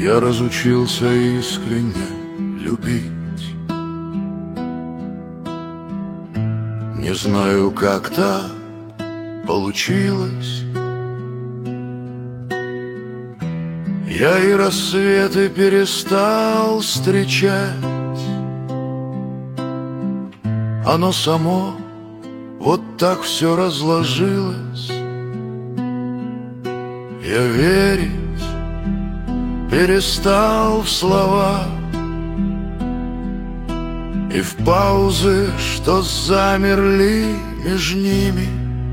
Я разучился искренне любить. Не знаю, как так получилось. Я и рассветы перестал встречать. Оно само вот так все разложилось. Я верить перестал в слова и в паузы, что замерли между ними.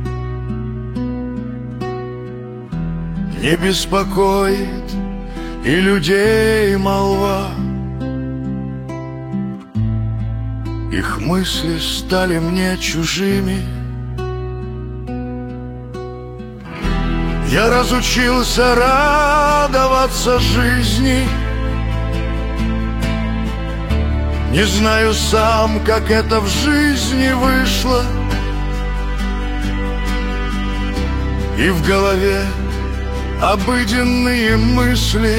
Не беспокоит и людей молва. Их мысли стали мне чужими. Я разучился радоваться жизни. Не знаю сам, как это в жизни вышло. И в голове обыденные мысли,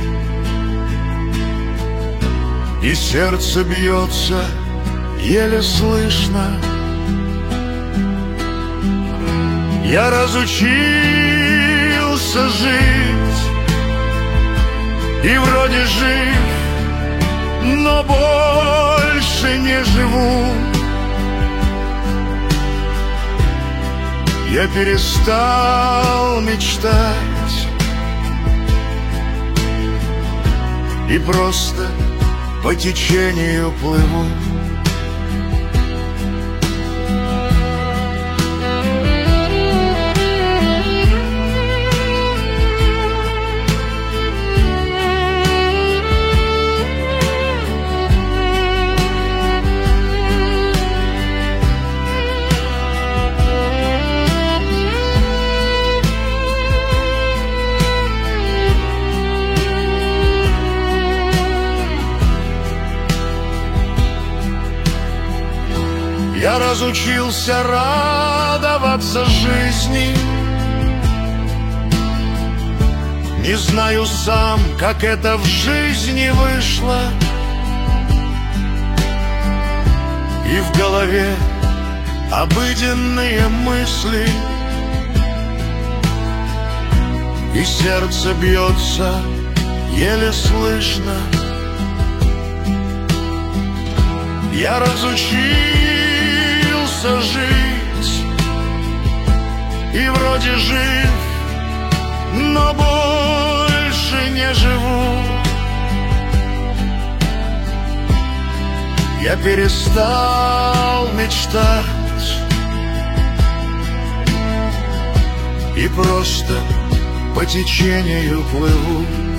и сердце бьется еле слышно. Я разучился жить и вроде жив, но больше не живу. Я перестал мечтать и просто по течению плыву. Я разучился радоваться жизни. Не знаю сам, как это в жизни вышло. И в голове обыденные мысли, и сердце бьется еле слышно. Я разучился жить и вроде жив, но больше не живу. Я перестал мечтать и просто по течению плыву.